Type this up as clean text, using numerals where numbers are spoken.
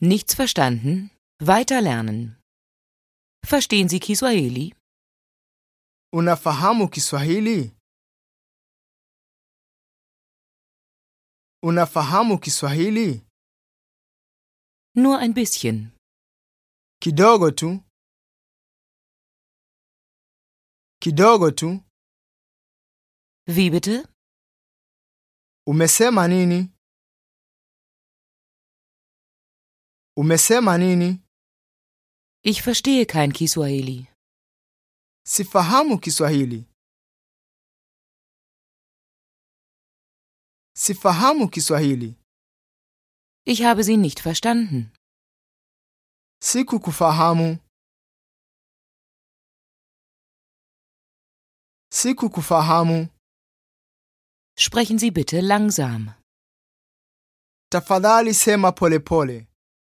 Nichts verstanden? Weiter lernen. Verstehen Sie Kiswahili? Unafahamu Kiswahili? Unafahamu Kiswahili? Nur ein bisschen. Kidogo tu. Kidogo tu. Wie bitte? Umesema nini? Umesema nini? Ich verstehe kein Kiswahili. Sifahamu Kiswahili. Sifahamu Kiswahili. Ich habe Sie nicht verstanden. Sikukufahamu. Sikukufahamu. Sprechen Sie bitte langsam. Tafadhali sema polepole.